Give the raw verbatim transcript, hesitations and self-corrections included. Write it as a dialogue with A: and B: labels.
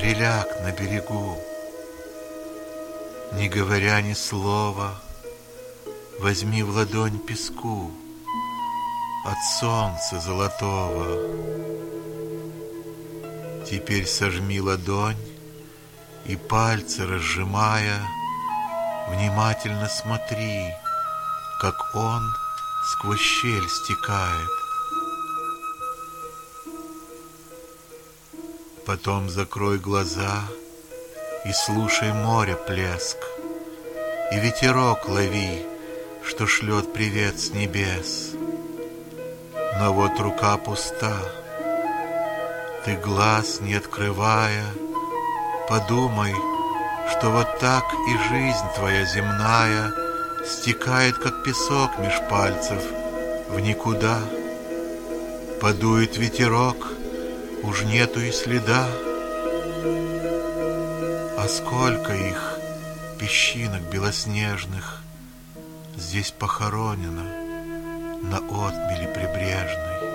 A: приляг на берегу, не говоря ни слова, возьми в ладонь песку от солнца золотого. Теперь сожми ладонь и, пальцы разжимая, внимательно смотри, как он сквозь щель стекает. Потом закрой глаза и слушай море плеск, и ветерок лови, что шлет привет с небес. Но вот рука пуста, ты глаз не открывая, подумай, что вот так и жизнь твоя земная стекает, как песок меж пальцев, в никуда. Подует ветерок, уж нету и следа. А сколько их, песчинок белоснежных, здесь похоронено на отмели прибрежной.